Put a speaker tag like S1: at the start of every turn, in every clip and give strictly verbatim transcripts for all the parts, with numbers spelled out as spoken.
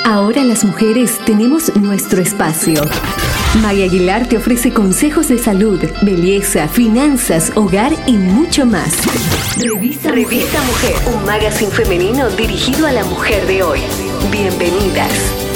S1: Ahora las mujeres tenemos nuestro espacio. Maggie Aguilar te ofrece consejos de salud, belleza, finanzas, hogar y mucho más. Revista, Revista Mujer, Mujer, un magazine femenino dirigido a la mujer de hoy. Bienvenidas.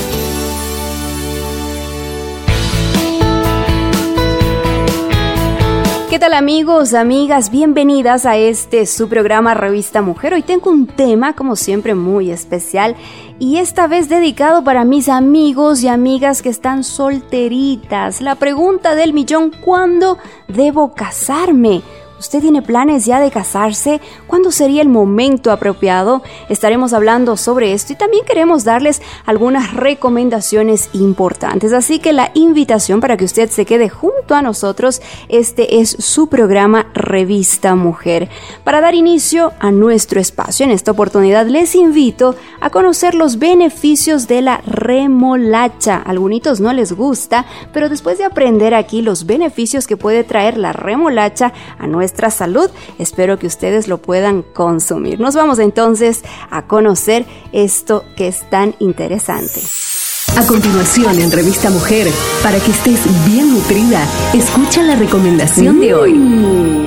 S2: ¿Qué tal amigos, amigas? Bienvenidas a este su programa Revista Mujer. Hoy tengo un tema, como siempre, muy especial y esta vez dedicado para mis amigos y amigas que están solteritas. La pregunta del millón: ¿cuándo debo casarme? ¿Usted tiene planes ya de casarse? ¿Cuándo sería el momento apropiado? Estaremos hablando sobre esto y también queremos darles algunas recomendaciones importantes. Así que la invitación para que usted se quede junto a nosotros, este es su programa Revista Mujer. Para dar inicio a nuestro espacio, en esta oportunidad les invito a conocer los beneficios de la remolacha. A algunos no les gusta, pero después de aprender aquí los beneficios que puede traer la remolacha a nuestra Nuestra salud, espero que ustedes lo puedan consumir. Nos vamos entonces a conocer esto que es tan interesante.
S1: A continuación en Revista Mujer, para que estés bien nutrida, escucha la recomendación mm. de hoy.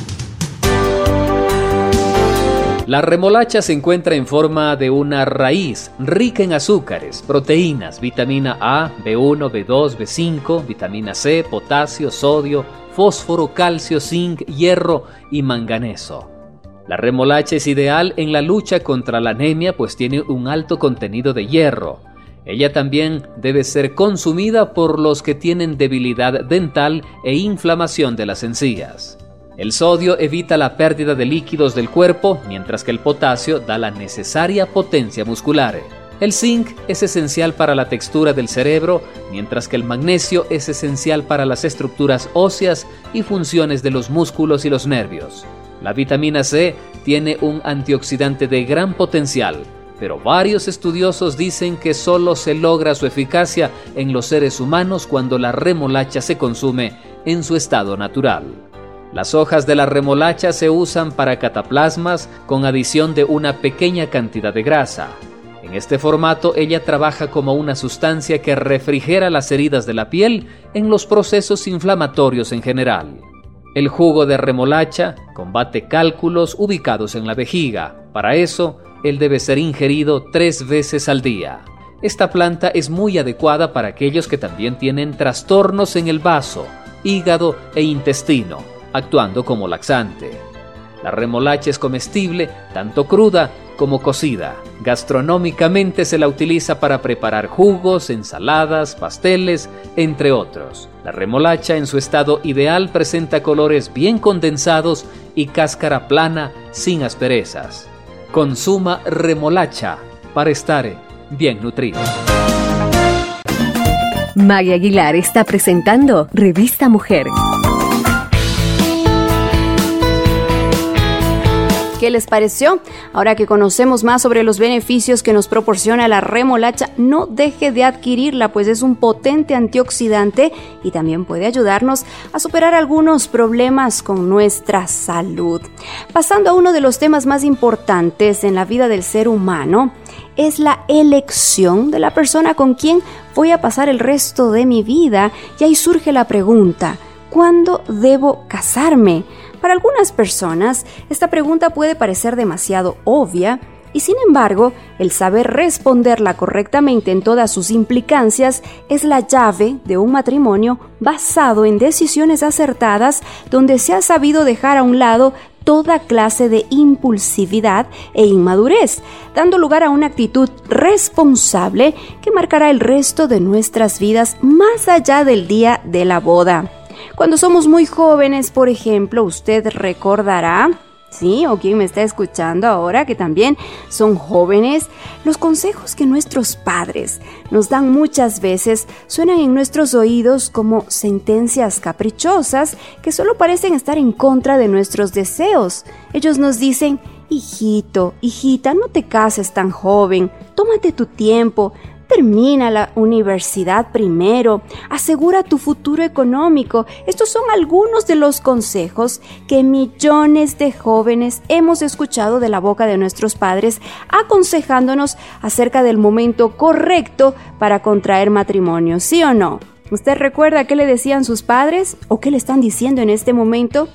S3: La remolacha se encuentra en forma de una raíz rica en azúcares, proteínas, vitamina A, B uno, B dos, B cinco, vitamina C, potasio, sodio, fósforo, calcio, zinc, hierro y manganeso. La remolacha es ideal en la lucha contra la anemia, pues tiene un alto contenido de hierro. Ella también debe ser consumida por los que tienen debilidad dental e inflamación de las encías. El sodio evita la pérdida de líquidos del cuerpo, mientras que el potasio da la necesaria potencia muscular. El zinc es esencial para la textura del cerebro, mientras que el magnesio es esencial para las estructuras óseas y funciones de los músculos y los nervios. La vitamina C tiene un antioxidante de gran potencial, pero varios estudiosos dicen que solo se logra su eficacia en los seres humanos cuando la remolacha se consume en su estado natural. Las hojas de la remolacha se usan para cataplasmas con adición de una pequeña cantidad de grasa. En este formato, ella trabaja como una sustancia que refrigera las heridas de la piel en los procesos inflamatorios en general. El jugo de remolacha combate cálculos ubicados en la vejiga. Para eso, él debe ser ingerido tres veces al día. Esta planta es muy adecuada para aquellos que también tienen trastornos en el vaso, hígado e intestino, actuando como laxante. La remolacha es comestible tanto cruda como cocida. Gastronómicamente se la utiliza para preparar jugos, ensaladas, pasteles, entre otros. La remolacha en su estado ideal presenta colores bien condensados y cáscara plana sin asperezas. Consuma remolacha para estar bien nutrido.
S1: Maggie Aguilar está presentando Revista Mujer.
S2: ¿Qué les pareció? Ahora que conocemos más sobre los beneficios que nos proporciona la remolacha, no deje de adquirirla, pues es un potente antioxidante y también puede ayudarnos a superar algunos problemas con nuestra salud. Pasando a uno de los temas más importantes en la vida del ser humano, es la elección de la persona con quien voy a pasar el resto de mi vida. Y ahí surge la pregunta: ¿cuándo debo casarme? Para algunas personas, esta pregunta puede parecer demasiado obvia y, sin embargo, el saber responderla correctamente en todas sus implicancias es la llave de un matrimonio basado en decisiones acertadas, donde se ha sabido dejar a un lado toda clase de impulsividad e inmadurez, dando lugar a una actitud responsable que marcará el resto de nuestras vidas más allá del día de la boda. Cuando somos muy jóvenes, por ejemplo, usted recordará, sí, o quien me está escuchando ahora que también son jóvenes, los consejos que nuestros padres nos dan muchas veces suenan en nuestros oídos como sentencias caprichosas que solo parecen estar en contra de nuestros deseos. Ellos nos dicen: hijito, hijita, no te cases tan joven, tómate tu tiempo, Termina la universidad primero, asegura tu futuro económico. Estos son algunos de los consejos que millones de jóvenes hemos escuchado de la boca de nuestros padres, aconsejándonos acerca del momento correcto para contraer matrimonio, ¿sí o no? ¿Usted recuerda qué le decían sus padres o qué le están diciendo en este momento?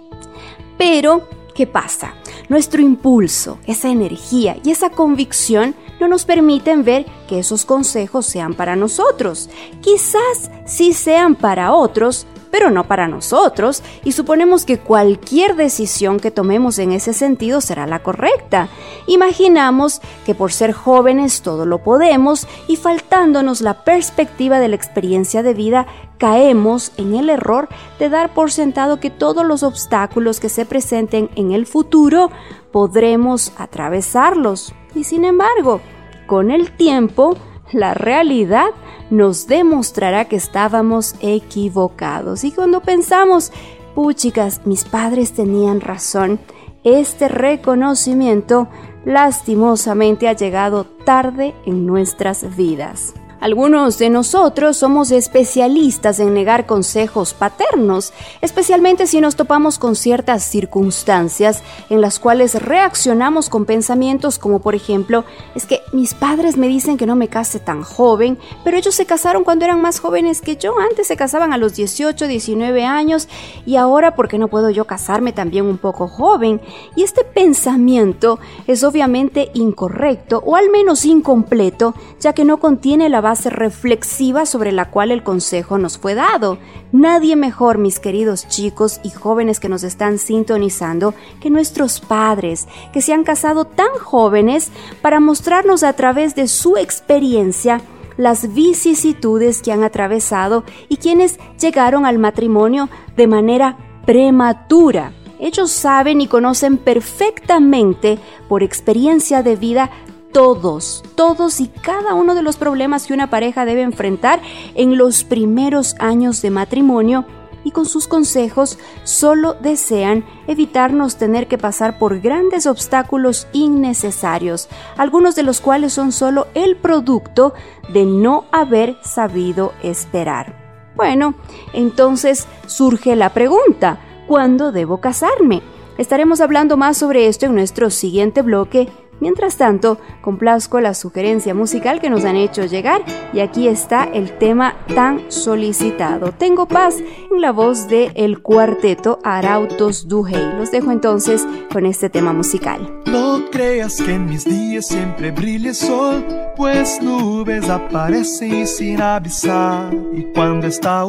S2: Pero, ¿qué pasa? Nuestro impulso, esa energía y esa convicción no nos permiten ver que esos consejos sean para nosotros. Quizás sí sean para otros, pero no para nosotros, y suponemos que cualquier decisión que tomemos en ese sentido será la correcta. Imaginamos que por ser jóvenes todo lo podemos, y faltándonos la perspectiva de la experiencia de vida, caemos en el error de dar por sentado que todos los obstáculos que se presenten en el futuro podremos atravesarlos. Y sin embargo, con el tiempo, la realidad nos demostrará que estábamos equivocados. Y cuando pensamos, puchicas, mis padres tenían razón, este reconocimiento lastimosamente ha llegado tarde en nuestras vidas. Algunos de nosotros somos especialistas en negar consejos paternos, especialmente si nos topamos con ciertas circunstancias en las cuales reaccionamos con pensamientos como, por ejemplo, es que mis padres me dicen que no me case tan joven, pero ellos se casaron cuando eran más jóvenes que yo. Antes se casaban a los dieciocho, diecinueve años, y ahora ¿por qué no puedo yo casarme también un poco joven? Y este pensamiento es obviamente incorrecto, o al menos incompleto, ya que no contiene la base reflexiva sobre la cual el consejo nos fue dado. Nadie mejor, mis queridos chicos y jóvenes que nos están sintonizando, que nuestros padres, que se han casado tan jóvenes para mostrarnos a través de su experiencia las vicisitudes que han atravesado y quienes llegaron al matrimonio de manera prematura. Ellos saben y conocen perfectamente, por experiencia de vida, Todos, todos y cada uno de los problemas que una pareja debe enfrentar en los primeros años de matrimonio, y con sus consejos solo desean evitarnos tener que pasar por grandes obstáculos innecesarios, algunos de los cuales son solo el producto de no haber sabido esperar. Bueno, entonces surge la pregunta, ¿cuándo debo casarme? Estaremos hablando más sobre esto en nuestro siguiente bloque. Mientras tanto, complazco la sugerencia musical que nos han hecho llegar, y aquí está el tema tan solicitado, Tengo Paz, en la voz de el cuarteto Arautos do Rei. Los dejo entonces con este tema musical.
S4: No creas que en mis días siempre brilla el sol, pues nubes aparecen sin avisar, y cuando está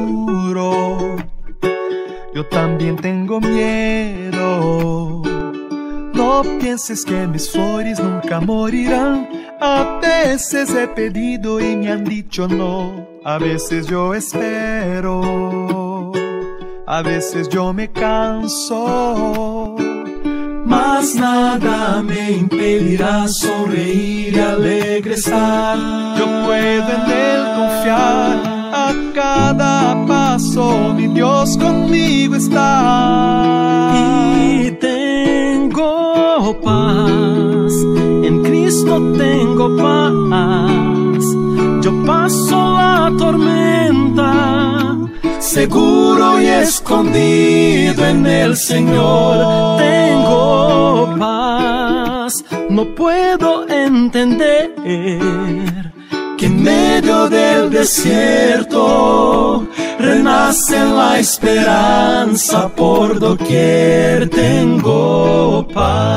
S4: oscuro, yo también tengo miedo. No pienses que mis flores nunca morirán. A veces he pedido y me han dicho no. A veces yo espero, a veces yo me canso, mas nada me impedirá sonreír y alegre estar. Yo puedo en él confiar, a cada paso mi Dios conmigo está.
S5: Y tengo paz, en Cristo tengo paz. Yo paso la tormenta, seguro y escondido en el Señor. Tengo paz, no puedo entender que en medio del desierto renace la esperanza por doquier. Tengo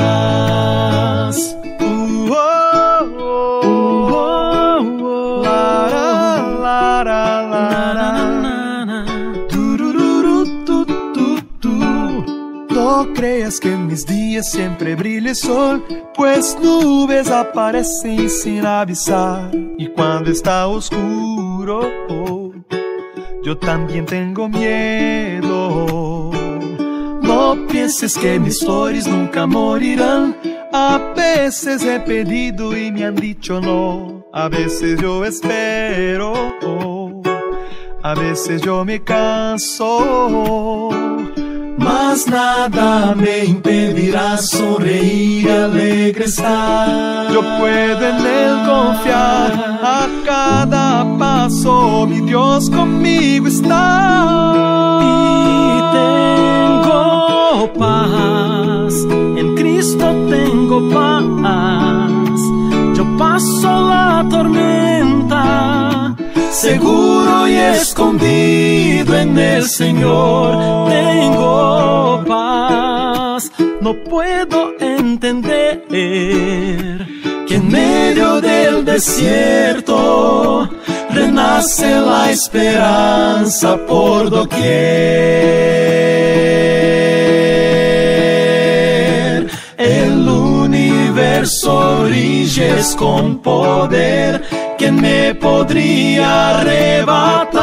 S5: paz.
S4: Uh, oh, oh, uh, oh, oh. La, la, la, la, la, la. Turururu, tu, tu, tu. No creas que en mis días siempre brilla el sol, pues nubes aparecen sin avisar, y cuando está oscuro, oh, yo también tengo miedo. No pienses que mis flores nunca morirán. A veces he pedido y me han dicho no. A veces yo espero, oh, a veces yo me canso, mas nada me impedirá sonreír y alegre estar. Yo puedo en Él confiar, a cada paso mi Dios conmigo está.
S5: Y tengo paz, en Cristo tengo paz. Yo paso la tormenta, seguro y escondido en el Señor tengo paz. No puedo entender que en medio del desierto renace la esperanza por doquier. El universo brilla con poder, ¿quién me podría arrebatar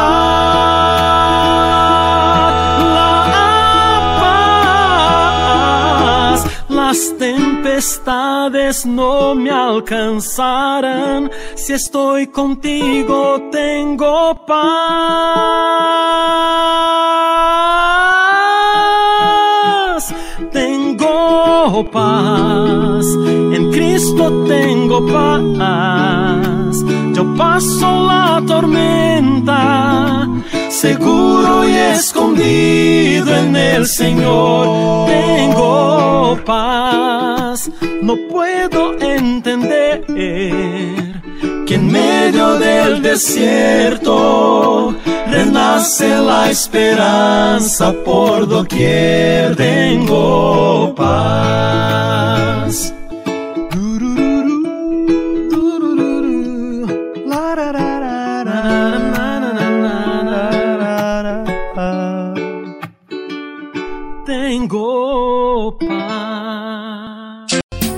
S5: la paz? Las tempestades no me alcanzarán, si estoy contigo tengo paz. Tengo paz, en Cristo tengo paz. Yo paso la tormenta, seguro y escondido en el Señor tengo paz. No puedo entender que en medio del desierto renace la esperanza por doquier. Tengo paz. Tengo paz.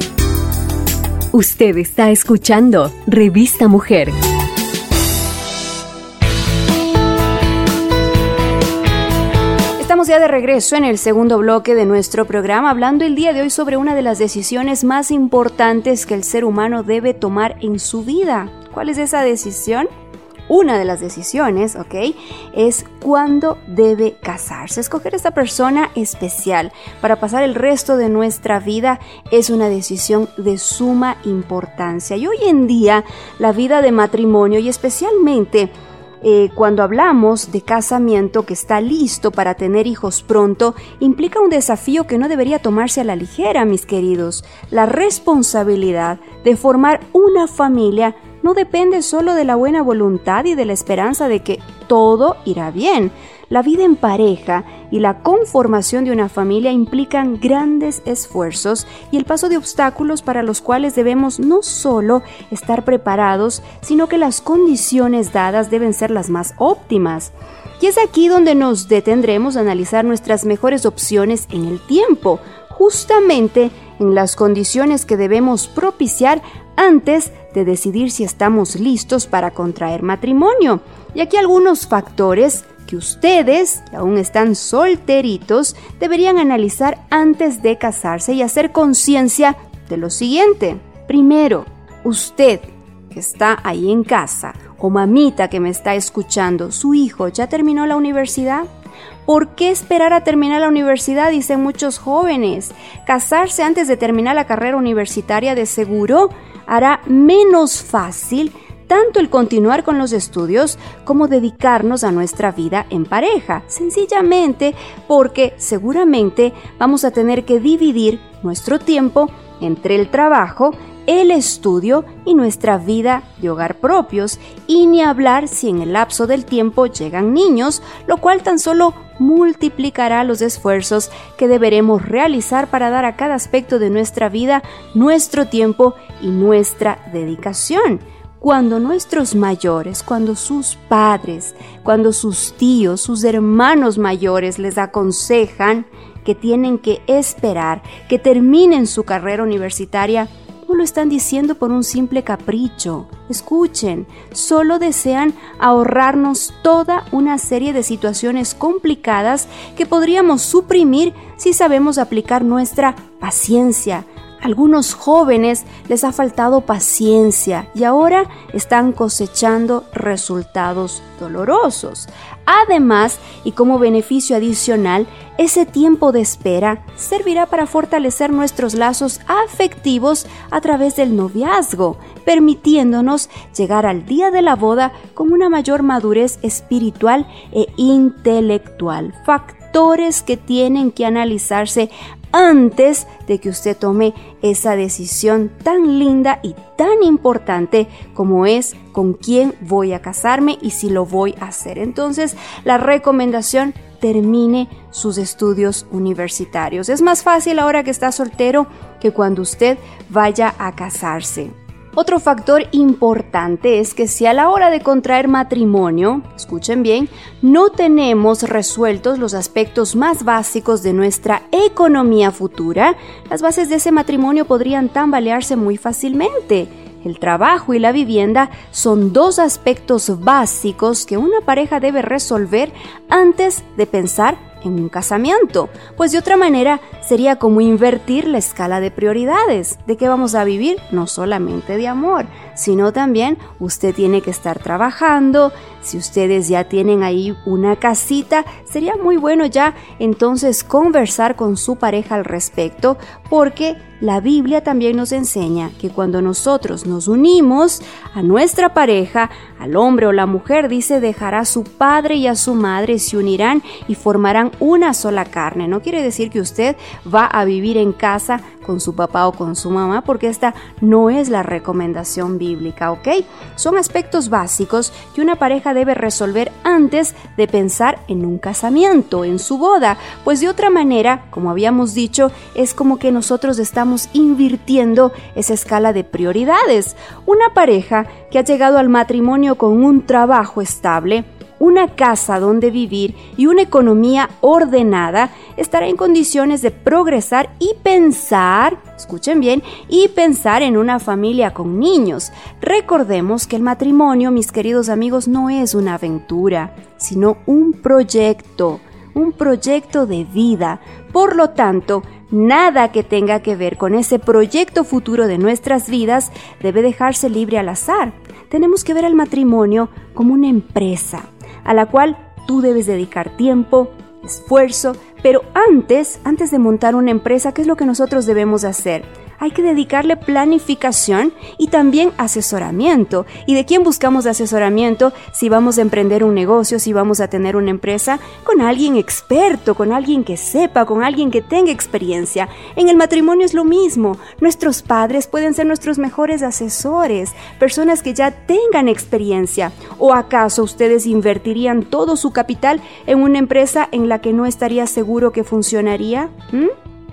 S1: Usted está escuchando Revista Mujer.
S2: Estamos ya de regreso en el segundo bloque de nuestro programa, hablando el día de hoy sobre una de las decisiones más importantes que el ser humano debe tomar en su vida. ¿Cuál es esa decisión? Una de las decisiones, ¿ok?, es cuándo debe casarse. Escoger a esta persona especial para pasar el resto de nuestra vida es una decisión de suma importancia. Y hoy en día, la vida de matrimonio, y especialmente eh, cuando hablamos de casamiento que está listo para tener hijos pronto, implica un desafío que no debería tomarse a la ligera, mis queridos. La responsabilidad de formar una familia no depende solo de la buena voluntad y de la esperanza de que todo irá bien. La vida en pareja y la conformación de una familia implican grandes esfuerzos y el paso de obstáculos para los cuales debemos no solo estar preparados, sino que las condiciones dadas deben ser las más óptimas. Y es aquí donde nos detendremos a analizar nuestras mejores opciones en el tiempo, justamente en las condiciones que debemos propiciar antes de decidir si estamos listos para contraer matrimonio. Y aquí algunos factores que ustedes, que aún están solteritos, deberían analizar antes de casarse y hacer conciencia de lo siguiente. Primero, usted que está ahí en casa, o mamita que me está escuchando, ¿su hijo ya terminó la universidad? ¿Por qué esperar a terminar la universidad? Dicen muchos jóvenes. Casarse antes de terminar la carrera universitaria de seguro hará menos fácil tanto el continuar con los estudios como dedicarnos a nuestra vida en pareja, sencillamente porque seguramente vamos a tener que dividir nuestro tiempo entre el trabajo, el estudio y nuestra vida de hogar propios, y ni hablar si en el lapso del tiempo llegan niños, lo cual tan solo multiplicará los esfuerzos que deberemos realizar para dar a cada aspecto de nuestra vida nuestro tiempo y nuestra dedicación. Cuando nuestros mayores, cuando sus padres, cuando sus tíos, sus hermanos mayores les aconsejan que tienen que esperar que terminen su carrera universitaria, no lo están diciendo por un simple capricho. Escuchen, solo desean ahorrarnos toda una serie de situaciones complicadas que podríamos suprimir si sabemos aplicar nuestra paciencia, Algunos jóvenes les ha faltado paciencia y ahora están cosechando resultados dolorosos. Además, y como beneficio adicional, ese tiempo de espera servirá para fortalecer nuestros lazos afectivos a través del noviazgo, permitiéndonos llegar al día de la boda con una mayor madurez espiritual e intelectual. Factores que tienen que analizarse antes de que usted tome esa decisión tan linda y tan importante como es con quién voy a casarme y si lo voy a hacer. Entonces, la recomendación: termine sus estudios universitarios. Es más fácil ahora que está soltero que cuando usted vaya a casarse. Otro factor importante es que si a la hora de contraer matrimonio, escuchen bien, no tenemos resueltos los aspectos más básicos de nuestra economía futura, las bases de ese matrimonio podrían tambalearse muy fácilmente. El trabajo y la vivienda son dos aspectos básicos que una pareja debe resolver antes de pensar en un casamiento, pues de otra manera sería como invertir la escala de prioridades. ¿De qué vamos a vivir? No solamente de amor, sino también usted tiene que estar trabajando. Si ustedes ya tienen ahí una casita, sería muy bueno ya entonces conversar con su pareja al respecto, porque la Biblia también nos enseña que cuando nosotros nos unimos a nuestra pareja, al hombre o la mujer, dice, dejará a su padre y a su madre, se unirán y formarán una sola carne. No quiere decir que usted va a vivir en casa con su papá o con su mamá, porque esta no es la recomendación bíblica, ¿ok? Son aspectos básicos que una pareja debe resolver antes de pensar en un casamiento, en su boda, pues de otra manera, como habíamos dicho, es como que nosotros estamos invirtiendo esa escala de prioridades. Una pareja que ha llegado al matrimonio con un trabajo estable, una casa donde vivir y una economía ordenada, estará en condiciones de progresar y pensar, escuchen bien, y pensar en una familia con niños. Recordemos que el matrimonio, mis queridos amigos, no es una aventura, sino un proyecto, un proyecto de vida. Por lo tanto, nada que tenga que ver con ese proyecto futuro de nuestras vidas debe dejarse libre al azar. Tenemos que ver al matrimonio como una empresa a la cual tú debes dedicar tiempo, esfuerzo, pero antes, antes de montar una empresa, ¿qué es lo que nosotros debemos hacer? Hay que dedicarle planificación y también asesoramiento. ¿Y de quién buscamos asesoramiento si vamos a emprender un negocio, si vamos a tener una empresa? Con alguien experto, con alguien que sepa, con alguien que tenga experiencia. En el matrimonio es lo mismo. Nuestros padres pueden ser nuestros mejores asesores, personas que ya tengan experiencia. ¿O acaso ustedes invertirían todo su capital en una empresa en la que no estaría seguro que funcionaría? ¿Mm?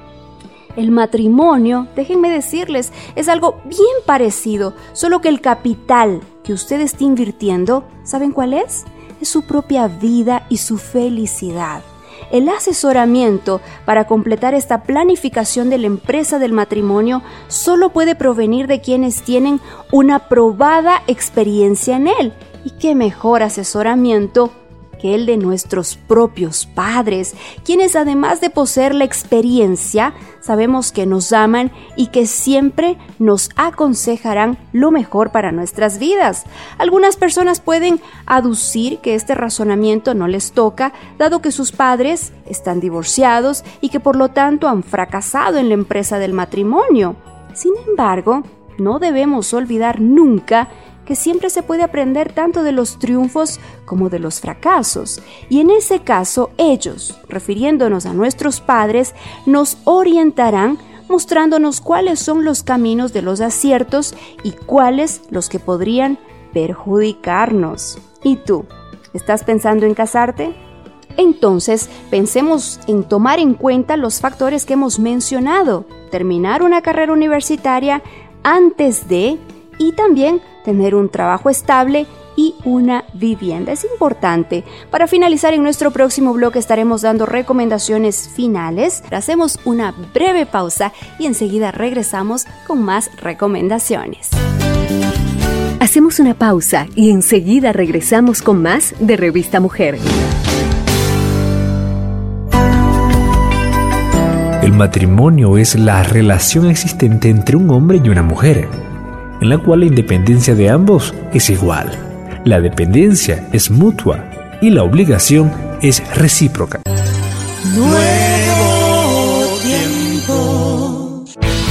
S2: El matrimonio, déjenme decirles, es algo bien parecido, solo que el capital que usted está invirtiendo, ¿saben cuál es? Es su propia vida y su felicidad. El asesoramiento para completar esta planificación de la empresa del matrimonio solo puede provenir de quienes tienen una probada experiencia en él. ¿Y qué mejor asesoramiento que el de nuestros propios padres, quienes además de poseer la experiencia, sabemos que nos aman y que siempre nos aconsejarán lo mejor para nuestras vidas? Algunas personas pueden aducir que este razonamiento no les toca, dado que sus padres están divorciados y que por lo tanto han fracasado en la empresa del matrimonio. Sin embargo, no debemos olvidar nunca que siempre se puede aprender tanto de los triunfos como de los fracasos. Y en ese caso, ellos, refiriéndonos a nuestros padres, nos orientarán mostrándonos cuáles son los caminos de los aciertos y cuáles los que podrían perjudicarnos. ¿Y tú? ¿Estás pensando en casarte? Entonces, pensemos en tomar en cuenta los factores que hemos mencionado: terminar una carrera universitaria antes de, y también tener un trabajo estable y una vivienda. Es importante. Para finalizar, en nuestro próximo bloque estaremos dando recomendaciones finales. Hacemos una breve pausa y enseguida regresamos con más recomendaciones.
S1: Hacemos una pausa y enseguida regresamos con más de Revista Mujer.
S6: El matrimonio es la relación existente entre un hombre y una mujer, en la cual la independencia de ambos es igual. La dependencia es mutua y la obligación es recíproca.
S5: Nuevo tiempo.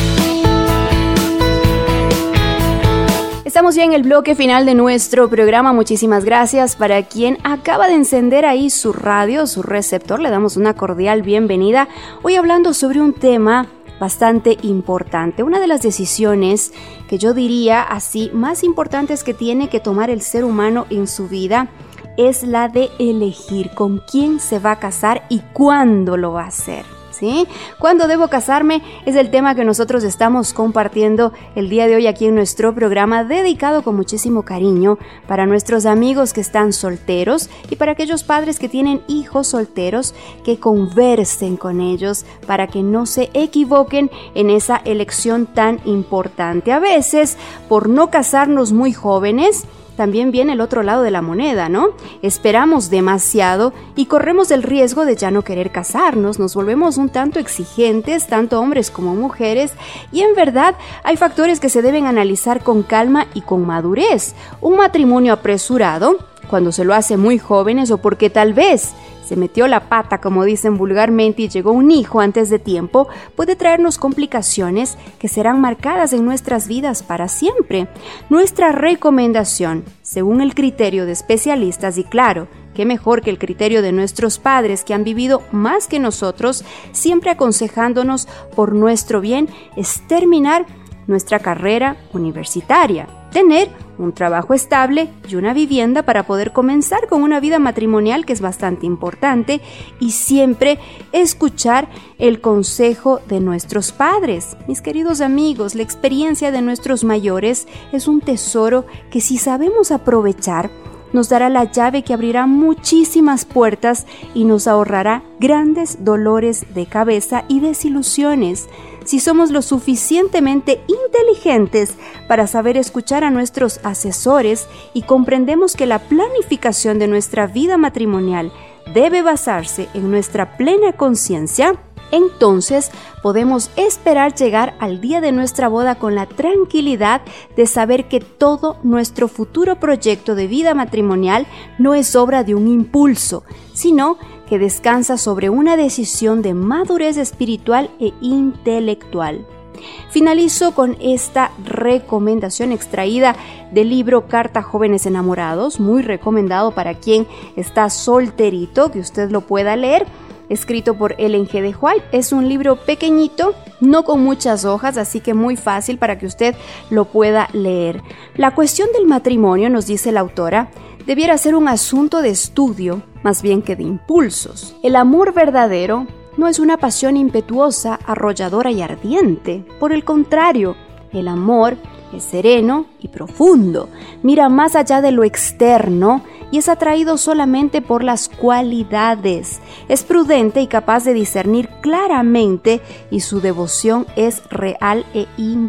S2: Estamos ya en el bloque final de nuestro programa. Muchísimas gracias para quien acaba de encender ahí su radio, su receptor. Le damos una cordial bienvenida. Hoy hablando sobre un tema bastante importante. Una de las decisiones que yo diría así más importantes que tiene que tomar el ser humano en su vida es la de elegir con quién se va a casar y cuándo lo va a hacer. ¿Sí? ¿Cuándo debo casarme? Es el tema que nosotros estamos compartiendo el día de hoy aquí en nuestro programa, dedicado con muchísimo cariño para nuestros amigos que están solteros y para aquellos padres que tienen hijos solteros, que conversen con ellos para que no se equivoquen en esa elección tan importante. A veces, por no casarnos muy jóvenes, también viene el otro lado de la moneda, ¿no? Esperamos demasiado y corremos el riesgo de ya no querer casarnos, nos volvemos un tanto exigentes, tanto hombres como mujeres, y en verdad hay factores que se deben analizar con calma y con madurez. Un matrimonio apresurado, cuando se lo hace muy jóvenes o porque tal vez se metió la pata, como dicen vulgarmente, y llegó un hijo antes de tiempo, puede traernos complicaciones que serán marcadas en nuestras vidas para siempre. Nuestra recomendación, según el criterio de especialistas, y claro, qué mejor que el criterio de nuestros padres que han vivido más que nosotros, siempre aconsejándonos por nuestro bien, es terminar nuestra carrera universitaria, tener un trabajo estable y una vivienda para poder comenzar con una vida matrimonial que es bastante importante, y siempre escuchar el consejo de nuestros padres. Mis queridos amigos, la experiencia de nuestros mayores es un tesoro que, si sabemos aprovechar, nos dará la llave que abrirá muchísimas puertas y nos ahorrará grandes dolores de cabeza y desilusiones. Si somos lo suficientemente inteligentes para saber escuchar a nuestros asesores y comprendemos que la planificación de nuestra vida matrimonial debe basarse en nuestra plena conciencia, entonces podemos esperar llegar al día de nuestra boda con la tranquilidad de saber que todo nuestro futuro proyecto de vida matrimonial no es obra de un impulso, sino que descansa sobre una decisión de madurez espiritual e intelectual. Finalizo con esta recomendación extraída del libro Carta a Jóvenes Enamorados, muy recomendado para quien está solterito, que usted lo pueda leer, escrito por Ellen G. de White. Es un libro pequeñito, no con muchas hojas, así que muy fácil para que usted lo pueda leer. La cuestión del matrimonio, nos dice la autora, debiera ser un asunto de estudio, más bien que de impulsos. El amor verdadero no es una pasión impetuosa, arrolladora y ardiente. Por el contrario, el amor es sereno y profundo, mira más allá de lo externo y es atraído solamente por las cualidades. Es prudente y capaz de discernir claramente y su devoción es real e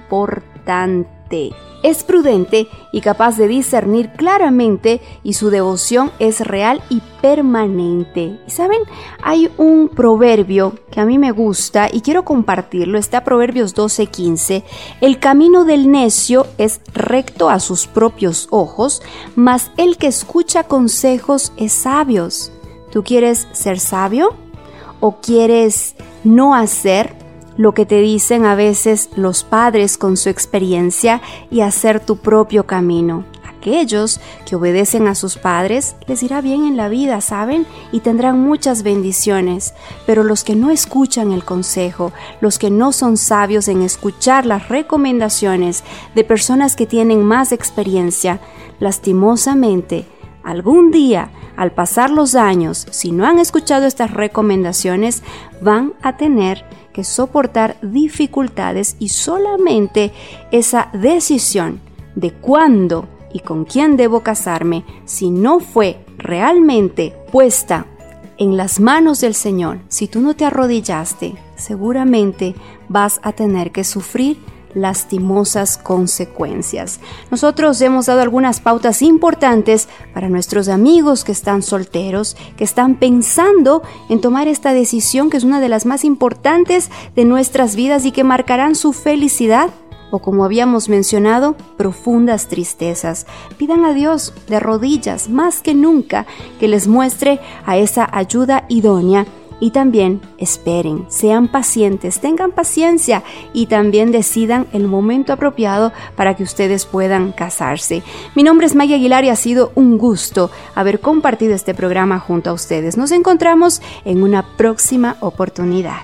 S2: importante. Es prudente y capaz de discernir claramente y su devoción es real y permanente. Y saben, hay un proverbio que a mí me gusta y quiero compartirlo. Está Proverbios doce quince. El camino del necio es recto a sus propios ojos, mas el que escucha consejos es sabio. ¿Tú quieres ser sabio? ¿O quieres no hacer lo que te dicen a veces los padres con su experiencia y hacer tu propio camino? Aquellos que obedecen a sus padres les irá bien en la vida, ¿saben? Y tendrán muchas bendiciones. Pero los que no escuchan el consejo, los que no son sabios en escuchar las recomendaciones de personas que tienen más experiencia, lastimosamente, algún día, al pasar los años, si no han escuchado estas recomendaciones, van a tener que soportar dificultades, y solamente esa decisión de cuándo y con quién debo casarme, si no fue realmente puesta en las manos del Señor, si tú no te arrodillaste, seguramente vas a tener que sufrir lastimosas consecuencias. Nosotros hemos dado algunas pautas importantes para nuestros amigos que están solteros, que están pensando en tomar esta decisión que es una de las más importantes de nuestras vidas y que marcarán su felicidad o, como habíamos mencionado, profundas tristezas. Pidan a Dios de rodillas más que nunca que les muestre a esa ayuda idónea. Y también esperen, sean pacientes, tengan paciencia y también decidan el momento apropiado para que ustedes puedan casarse. Mi nombre es Maya Aguilar y ha sido un gusto haber compartido este programa junto a ustedes. Nos encontramos en una próxima oportunidad.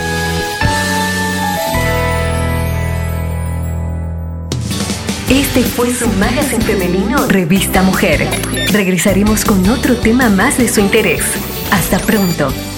S1: Este fue su magazine femenino Revista Mujer. Regresaremos con otro tema más de su interés. Hasta pronto.